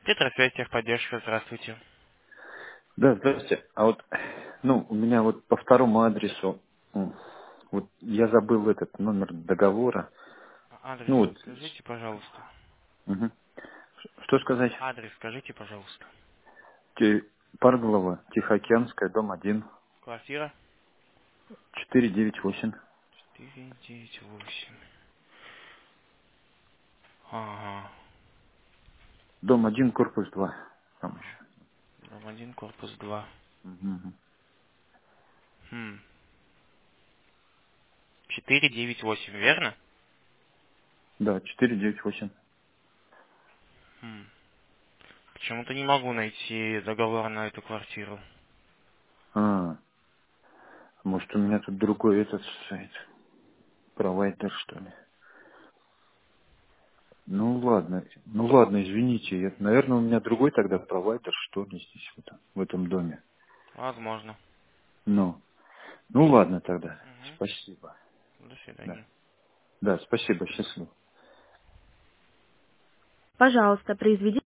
Петросвязь, техподдержка, здравствуйте. Да, здравствуйте. А вот, у меня вот по второму адресу, вот я забыл этот номер договора. Адрес Ну вот, скажите, пожалуйста. мгм. Что сказать? Адрес скажите, пожалуйста. Парглова, Тихоокеанская, дом 1, Квартира 498. 498. Ага. Дом 1, корпус 2. Там еще. Дом 1, корпус 2. Мгм. Хм. 498, верно? Да, 498. Хм. Почему-то не могу найти договор на эту квартиру. А, может у меня тут другой этот сайт, провайдер что ли. Ну ладно, извините. Наверное, у меня другой тогда провайдер, что ли, здесь, в этом доме. Возможно. Ну. Ну ладно тогда. Угу. Спасибо. До Да. свидания. Да, спасибо, счастливо. Пожалуйста, произведите